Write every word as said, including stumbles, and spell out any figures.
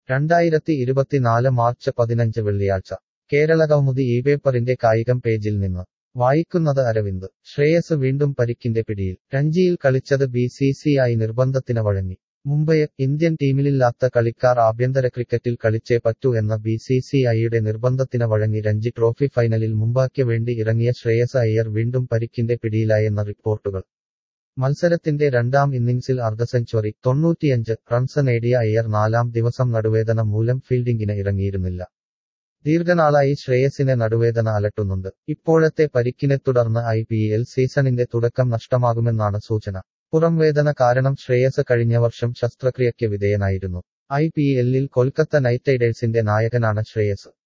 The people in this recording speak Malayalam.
രണ്ടായിരത്തി ഇരുപത്തിനാല് മാർച്ച് പതിനഞ്ച് വെള്ളിയാഴ്ച കേരളകൗമുദി ഈ പേപ്പറിന്റെ കായികം പേജിൽ നിന്ന് വായിക്കുന്നത് അരവിന്ദ് ശ്രേയസ് വീണ്ടും പരിക്കിന്റെ പിടിയിൽ രഞ്ജിയിൽ കളിച്ചത് ബി സി സി ഐ നിർബന്ധത്തിന് വഴങ്ങി മുംബൈ ഇന്ത്യൻ ടീമിലില്ലാത്ത കളിക്കാർ ആഭ്യന്തര ക്രിക്കറ്റിൽ കളിച്ചേ പറ്റൂ എന്ന ബി സി സി ഐയുടെ നിർബന്ധത്തിന് വഴങ്ങി രഞ്ജി ട്രോഫി ഫൈനലിൽ മുംബൈക്ക് വേണ്ടി ഇറങ്ങിയ ശ്രേയസ് അയ്യർ വീണ്ടും പരിക്കിന്റെ പിടിയിലായെന്ന റിപ്പോർട്ടുകൾ മത്സരത്തിന്റെ രണ്ടാം ഇന്നിംഗ്സിൽ അർദ്ധ സെഞ്ചുറി തൊണ്ണൂറ്റിയഞ്ച് റൺസ് നേടിയ അയ്യർ നാലാം ദിവസം നടുവേദന മൂലം ഫീൽഡിംഗിന് ഇറങ്ങിയിരുന്നില്ല ദീർഘനാളായി ശ്രേയസിനെ നടുവേദന അലട്ടുന്നുണ്ട് ഇപ്പോഴത്തെ പരിക്കിനെ തുടർന്ന് ഐ പി എൽ സീസണിന്റെ തുടക്കം നഷ്ടമാകുമെന്നാണ് സൂചന പുറംവേദന കാരണം ശ്രേയസ് കഴിഞ്ഞ വർഷം ശസ്ത്രക്രിയയ്ക്ക് വിധേയനായിരുന്നു ഐ പി എല്ലിൽ കൊൽക്കത്ത നൈറ്റ് റൈഡേഴ്സിന്റെ നായകനാണ് ശ്രേയസ്